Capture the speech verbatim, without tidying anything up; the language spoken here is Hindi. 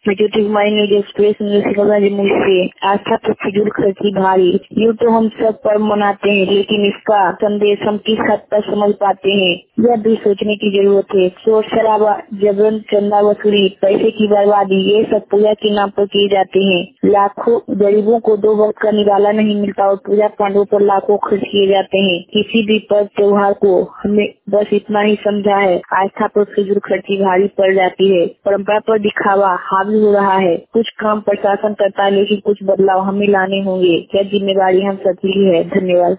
मैं ज्योति कुमारी न्यूज एक्सप्रेस जमुई से। आस्था पर फिजूल खर्ची भारी। यूँ तो हम सब पर्व मनाते हैं, लेकिन इसका संदेश हम किस हद तक समझ पाते हैं, यह भी सोचने की जरूरत है। शोर शराबा, जबरन चंदा वसूली, पैसे की बर्बादी, ये सब पूजा के नाम पर किए जाते हैं। लाखों गरीबों को दो वक्त का निवाला नहीं मिलता और पूजा पांडवों पर लाखों खर्च किए जाते हैं। किसी भी पर्व त्योहार को हमें बस इतना ही समझा है, आस्था पर फिजूल खर्ची भारी पड़ जाती है। परंपरा पर दिखावा हावी हो रहा है। कुछ काम प्रशासन करता है, लेकिन कुछ बदलाव हमें लाने होंगे। यह जिम्मेदारी हम सबकी है। धन्यवाद।